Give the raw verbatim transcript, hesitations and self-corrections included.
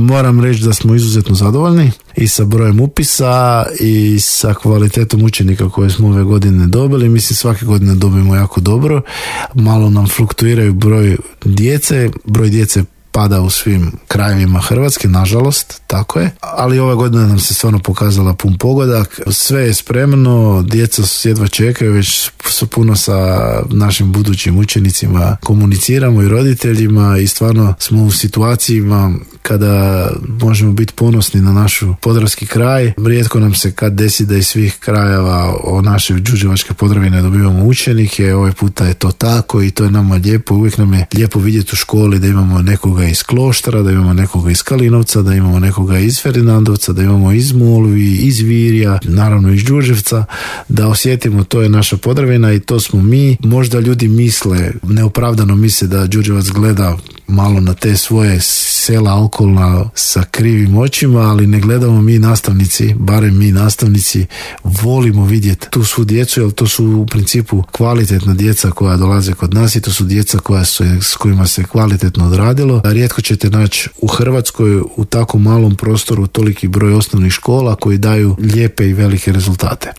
moram reći da smo izuzetno zadovoljni i sa brojem upisa i sa kvalitetom učenika koje smo ove godine dobili. Mislim, svake godine dobijemo jako dobro. Malo nam fluktuiraju broj djece, broj djece pada u svim krajevima Hrvatske, nažalost, tako je. Ali ova godina nam se stvarno pokazala pun pogodak. Sve je spremno, djeca jedva čekaju, već su puno sa našim budućim učenicima komuniciramo i roditeljima i stvarno smo u situacijama kada možemo biti ponosni na našu podravski kraj. Rijetko nam se kad desi da iz svih krajeva o naše Đurđevačke Podravine dobivamo učenike. Ovaj puta je to tako i to je nama lijepo. Uvijek nam je lijepo vidjeti u školi da imamo nekoga iz Kloštara, da imamo nekoga iz Kalinovca, da imamo nekoga iz Ferdinandovca, da imamo iz Molvi, iz Virja, naravno iz Đurđevca, da osjetimo to je naša Podravina i to smo mi. Možda ljudi misle, neopravdano misle da Đurđevac gleda malo na te svoje sela okolna sa krivim očima, ali ne gledamo mi nastavnici, barem mi nastavnici volimo vidjeti tu svu djecu, jer to su u principu kvalitetna djeca koja dolaze kod nas i to su djeca koja su, s kojima se kvalitetno odradilo. Rijetko ćete naći u Hrvatskoj u tako malom prostoru toliki broj osnovnih škola koji daju lijepe i velike rezultate.